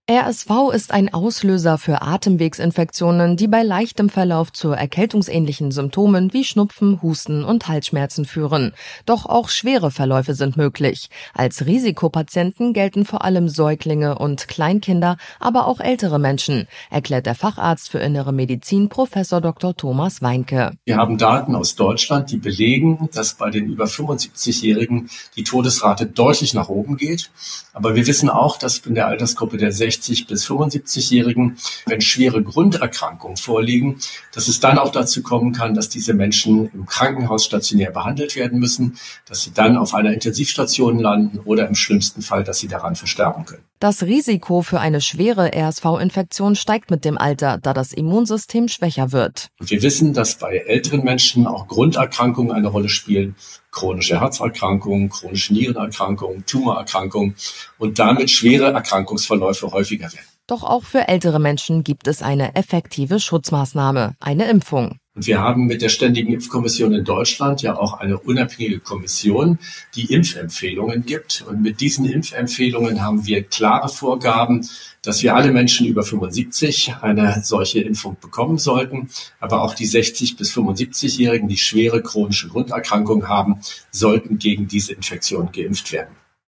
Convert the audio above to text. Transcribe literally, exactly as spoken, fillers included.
R S V ist ein Auslöser für Atemwegsinfektionen, die bei leichtem Verlauf zu erkältungsähnlichen Symptomen wie Schnupfen, Husten und Halsschmerzen führen. Doch auch schwere Verläufe sind möglich. Als Risikopatienten gelten vor allem Säuglinge und Kleinkinder, aber auch ältere Menschen, erklärt der Facharzt für Innere Medizin Professor Doktor Thomas Weinke. Wir haben Daten aus Deutschland, die belegen, dass bei den über fünfundsiebzigjährigen die Todesrate deutlich nach oben geht. Aber wir wissen auch, dass in der Altersgruppe der sechzig bis fünfundsiebzigjährigen, wenn schwere Grunderkrankungen vorliegen, dass es dann auch dazu kommen kann, dass diese Menschen im Krankenhaus stationär behandelt werden müssen, dass sie dann auf einer Intensivstation landen oder im schlimmsten Fall, dass sie daran versterben können. Das Risiko für eine schwere R S V-Infektion steigt mit dem Alter, da das Immunsystem schwächer wird. Und wir wissen, dass bei älteren Menschen auch Grunderkrankungen eine Rolle spielen. Chronische Herzerkrankungen, chronische Nierenerkrankungen, Tumorerkrankungen und damit schwere Erkrankungsverläufe häufiger werden. Doch auch für ältere Menschen gibt es eine effektive Schutzmaßnahme, eine Impfung. Und wir haben mit der Ständigen Impfkommission in Deutschland ja auch eine unabhängige Kommission, die Impfempfehlungen gibt. Und mit diesen Impfempfehlungen haben wir klare Vorgaben, dass wir alle Menschen über fünfundsiebzig eine solche Impfung bekommen sollten. Aber auch die sechzig bis fünfundsiebzigjährigen, die schwere chronische Grunderkrankungen haben, sollten gegen diese Infektion geimpft werden.